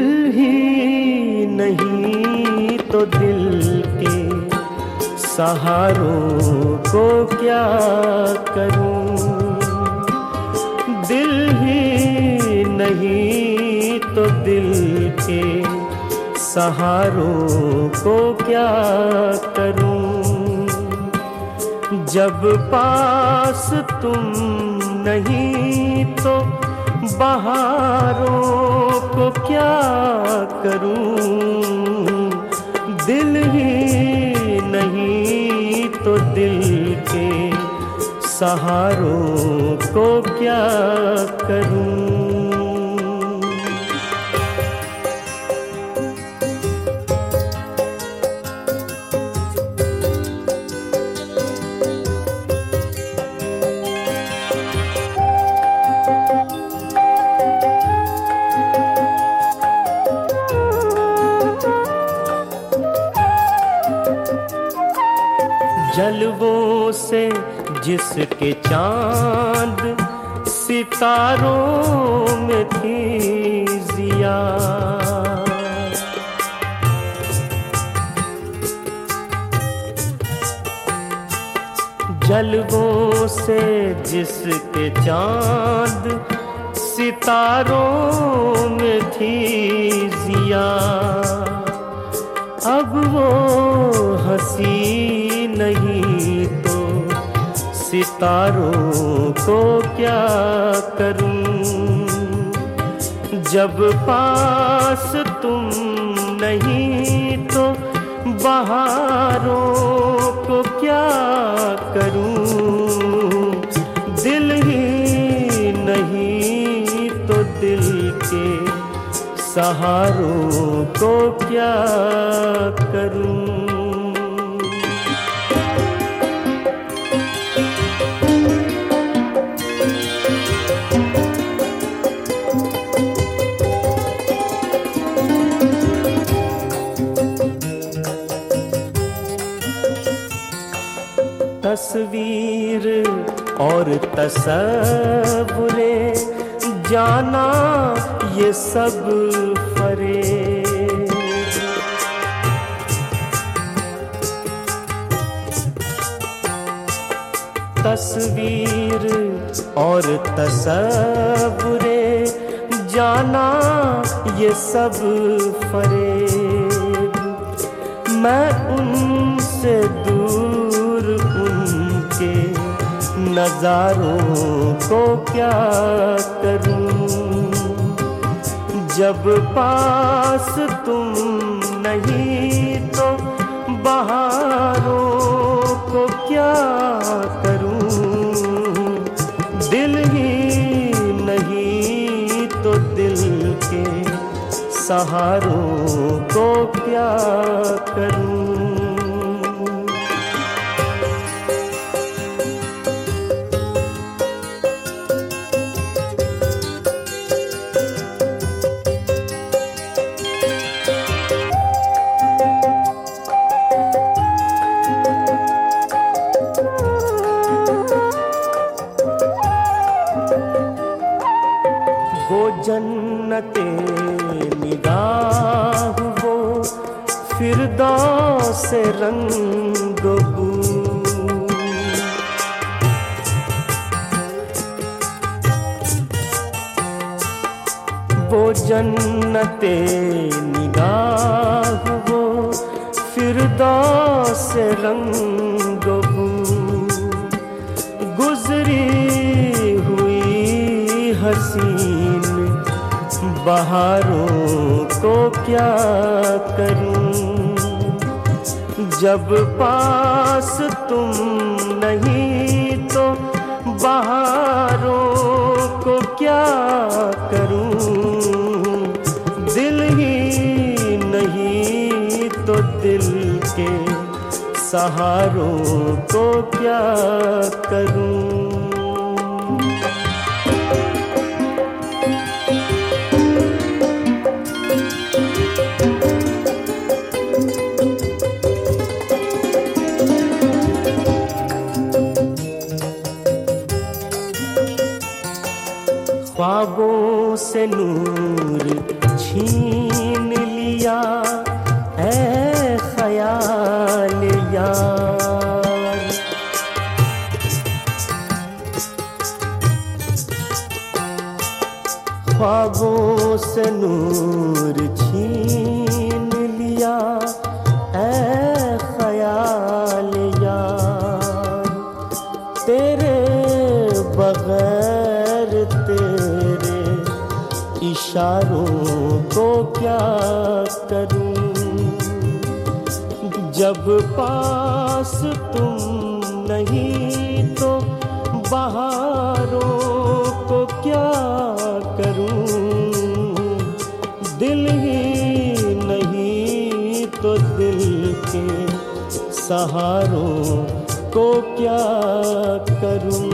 ही नहीं तो दिल के सहारों को क्या करूं, दिल ही नहीं तो दिल के सहारों को क्या करूं। जब पास तुम नहीं तो बहारों को क्या करूं, दिल ही नहीं तो दिल के सहारों को क्या करूं। जलवों से जिसके चांद सितारों में थी जिया, जलवों से जिसके चांद सितारों में थी जिया, अब वो हंसी नहीं तो सितारों को क्या करूं। जब पास तुम नहीं तो बहारों को क्या करूं, दिल ही नहीं तो दिल के सहारों को क्या करूं। तस्वीर और तसव्वुरे जाना ये सब फरेब, तस्वीर और तसव्वुरे जाना ये सब फरेब। मैं उनसे दूर उनके नजारों को क्या करूं। जब पास तुम नहीं तो बहारों को क्या करूं, दिल ही नहीं तो दिल के सहारों को क्या करूं। वो जन्नते निगाह वो फिरदौस से रंग बू, वो जन्नते निगाह वो फिरदौस से रंग बू। गुजरी हुई हसीन बहारों को क्या करूं। जब पास तुम नहीं तो बहारों को क्या करूं। दिल ही नहीं तो दिल के सहारों को क्या करूं। ख्वाबों से नूर छीन करूं। जब पास तुम नहीं तो बहारों को क्या करूं। दिल ही नहीं तो दिल के सहारों को क्या करूं।